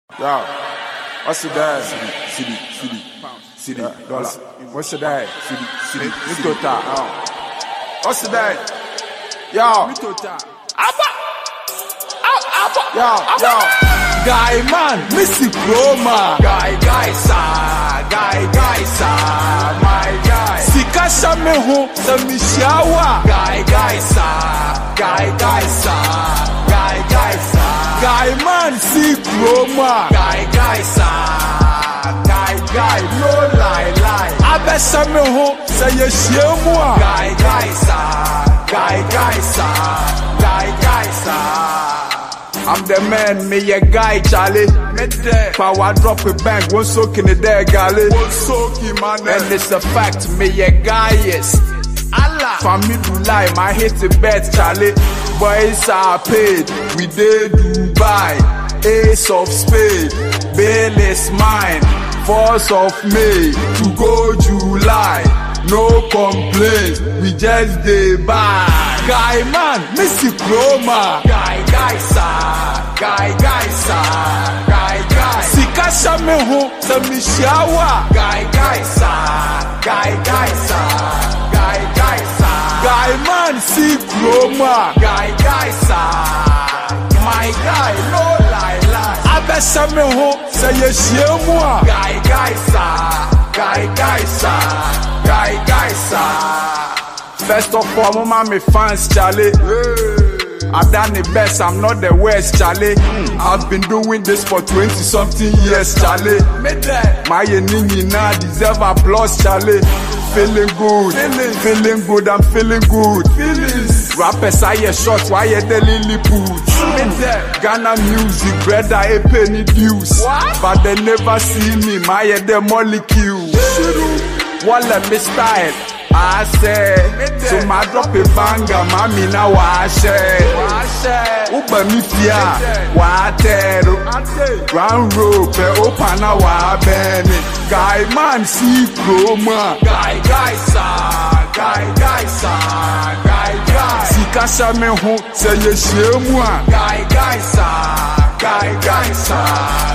Yo, what's the day? City, Dollar. What's the day? City. Mitota. What's the day? Yo. Abba. Yo. Guy man, Missy Roma. Guy, sir, my guy. Sika shame ho, Samishawa. Guy, sir, Guy man, see Roma. Guy, sir, no lie. Abe shame ho, say ye shemwa. Guy, sir. I'm the man, me a guy, Charlie. Power drop a bank, one soak in the day, galley. And it's a fact, me a guy, yes. Allah. For me to lie, my hit the bet, Charlie. Boys are paid, we did Dubai. Ace of spade, bail is mine. 4th of May, to go July. No complaints, we just dey buy. Guy man, Missy Roma. Guy, sir. Sika shame ho, Samishawa. Guy, sir. Guy man, see Roma. Guy, sir. My guy, no lie. Abe shame ho, say ye shemwa. Guy, sir. First of all, mama, me fans, Charlie. I've done the best, I'm not the worst, Charlie. I've been doing this for 20-something years, Charlie. My nini now deserve applause, Charlie. Feeling good, I'm feeling good. Rappers are your shots, why you the Lilliput? Ghana music, brother, a penny dues. But they never see me, my the molecule. Walla me style, I say. So my drop a banger, mommy now I say. Uba me fia, watero. Round rope, open a wa benny. Guy man see Roma. Guy, sir. Sika shame ho, say ye shemwa. Guy, sir.